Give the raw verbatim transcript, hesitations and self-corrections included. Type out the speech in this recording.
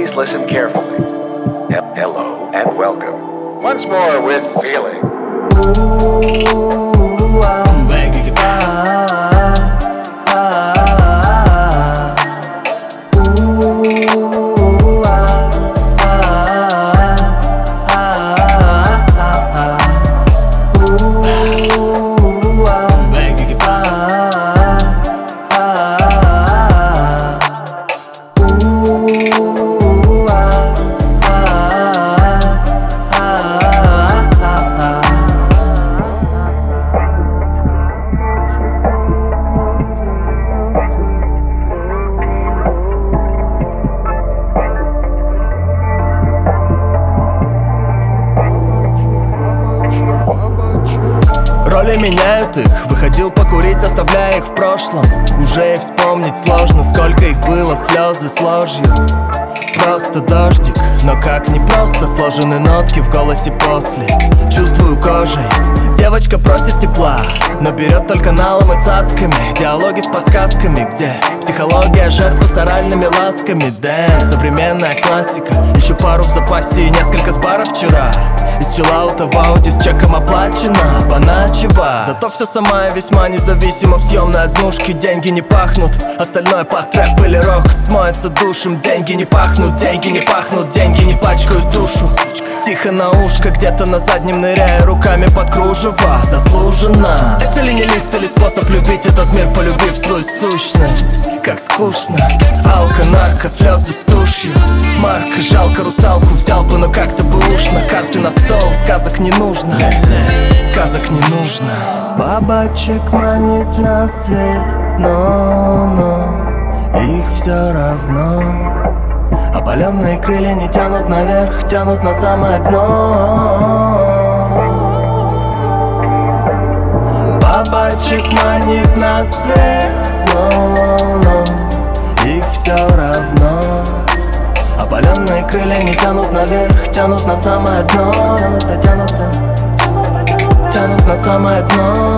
Please listen carefully. Hello and welcome. Once more with feeling. Ooh, I'm begging. Ah, ah, ah, ah. Ooh, ah, ah, ah, ah, ah. Ooh, I'm begging. Ah, ah, ah, ah. Ooh, ah, ah, ah, ah, ah. Роли меняют их, выходил покурить, оставляя их в прошлом. Уже и вспомнить сложно, сколько их было, слезы с ложью. Просто дождик, но как не просто сложены нотки в голосе после. Чувствую кожей, девочка просит тепла, но берет только налом и цацками. Диалоги с подсказками, где психология жертвы с оральными ласками. Дэм, современная классика. Еще пару в запасе и несколько с бара вчера. Из чиллаута в ауди с чеком оплачено поначева. Зато все сама и весьма независимо. В съемной однушке деньги не пахнут. Остальное под трэп или рок смоется душем. Деньги не пахнут, деньги не пахнут, деньги не пачкают душу. Тихо на ушко, где-то на заднем ныряя руками под кружево. Заслуженно. Это ли не лифт или способ любить этот мир, полюбив свою сущность? Как скучно. Алка, нарко, слезы с тушью. Марка, жалко, русалку взял бы, но как-то бы уж. На карты на стол, сказок не нужно. Сказок не нужно. Бабочек манит на свет, но, но их все равно. Опаленные крылья не тянут наверх, тянут на самое дно. Бабочек манит на свет, но, но их все равно. Опаленные крылья не тянут наверх, тянут на самое дно. Тянут, тянут, тянут на самое дно.